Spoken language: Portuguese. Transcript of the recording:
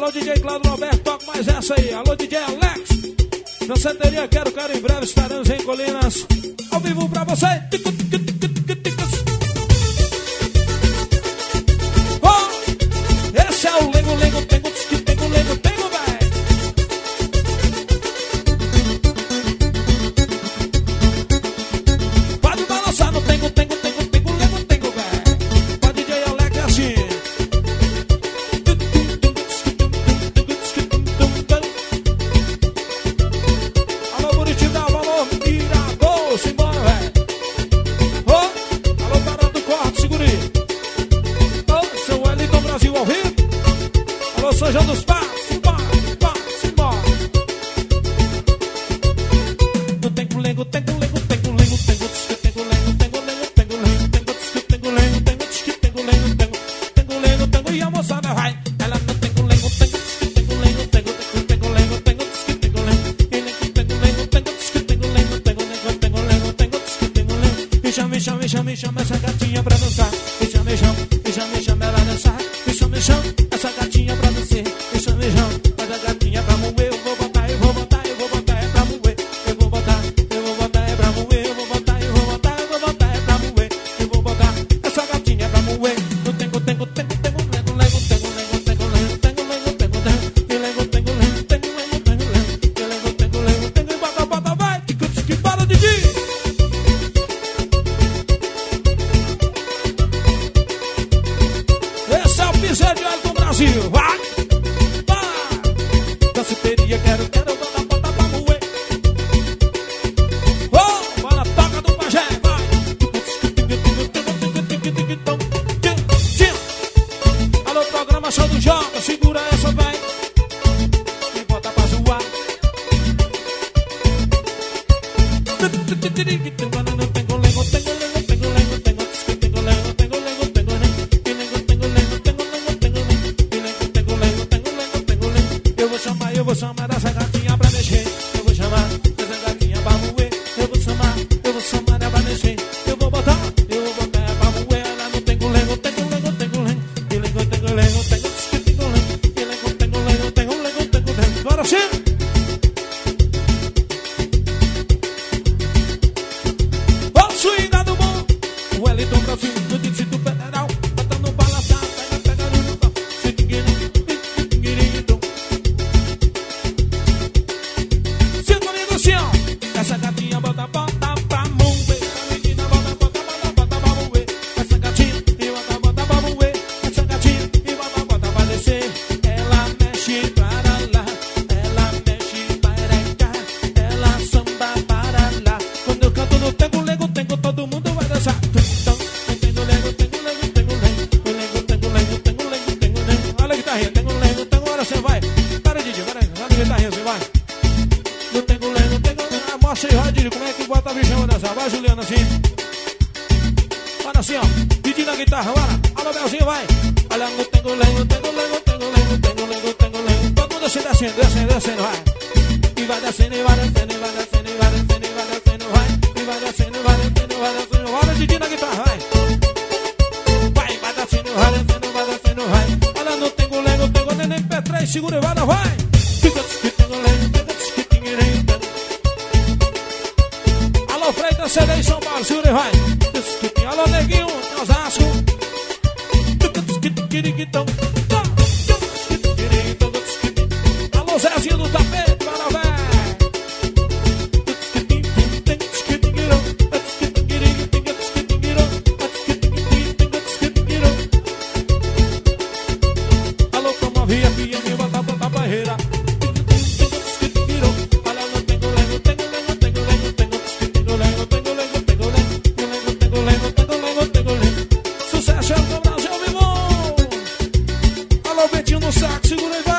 Alô, DJ Claudio Roberto, toca mais essa aí. Alô, DJ Alex. Danceteria Quero em breve estaremos em Colinas. Ao vivo pra você. Oh, esse é o Lengo, Lengo, Tengo, Tengo, Lengo, Tengo, véi. Pode balançar no Tengo, Tengo, Tengo, Tengo, Lengo, Tengo, véi. Pode DJ Alex é assim. Simbora, velho. Oh, alô, Parada do Corte, segura aí. Oh, seu Wellington Brasil ao vivo. Alô, São João dos Passos. Simbora, simbora. No tempo lengo, tengo lengo, tengo lengo, tengo tengo lengo, tengo lengo, tengo lengo, tengo lengo, tengo lengo, tengo lengo, tengo e a moçada vai. Ela não tem lengo, tengo lengo, tengo lengo, tengo me chama essa gatinha pra dançar. Me chama ela dançar. Me chama essa gatinha pra dançar. Me chama essa gatinha pra moer. Eu vou botar, eu vou botar, eu vou botar é pra moer. Eu vou botar, eu vou botar é pra moer. Eu vou botar, eu vou botar, eu vou botar é pra moer. Eu vou botar essa gatinha pra moer. Eu tengo, lengo, tengo, lengo, lengo, tengo, lengo, tengo, lengo, tengo, lengo, tengo, lengo, tengo, lengo, tengo, lengo, tengo, lengo, tengo, lengo, tengo, e bota, bota, vai. Que para de dir. Do Brasil, vai, vai. Danceteria, quero botar, bota pra moer. Oh, bora, toca do pajé, vai. Alô, programação do Joga, segura essa, vai. E bota pra zoar. Eu vou chamar essa gatinha pra mexer. Eu vou chamar essa gatinha pra moer. Eu vou chamar ela pra mexer. Eu vou botar ela pra moer. Ela não tem lengo, tengo lengo, tengo lengo. E lengo, tengo lengo, tengo lengo. E lengo, tengo lengo, tengo lengo, tengo lengo. Agora sim! Ó, swing do bom. O Wellington Brasil, no Distrito Federal. Botando balançar, pega no pau. Essa gatinha bota pra moer. A menina bota pra moer. Essa gatinha e bota pra moer. Essa gatinha e bota pra descer. Ela mexe para lá, ela mexe para cá, ela samba para lá. Quando eu canto no tengo, lengo, tengo, todo mundo vai dançar. Tengo lengo, tengo lengo, tengo lengo, tengo lengo, tengo lengo, tengo lengo. Olha a guitarrinha, tengo lengo, tengo, agora você vai. Para, DJ, para aí, olha a guitarrinha, você vai. Eu tengo lengo, tengo. Mostra aí, Rodrigo, como é que bota a bichão dançar? Vai, Juliana, assim. Olha assim, ó. Pedindo a guitarra, bora. Alô, Belzinho, vai. Olha, no tengo lengo, tengo lengo, tengo lengo, tengo lengo, tengo lengo. Todo mundo assim, descendo, vai. E vai descendo, e vai descendo, e vai descendo, e vai descendo, e vai descendo, vai. E vai descendo, vai descendo, vai descendo. Olha, Didi na guitarra, vai. Vai descendo, vai descendo, vai descendo, vai. Olha, no tengo lengo, tengo neném P3, segura e vai. Tengo lengo, alô, Freitas, CD em São Paulo, segura e vai. Alô, Neguinho, Osasco. Alô, Zezinho do Tapete, para ver. Alô, Promovia, PM, bota barreira. Sucesso é do Brasil, vivo! Alô, Betinho no saco, segura aí, vai!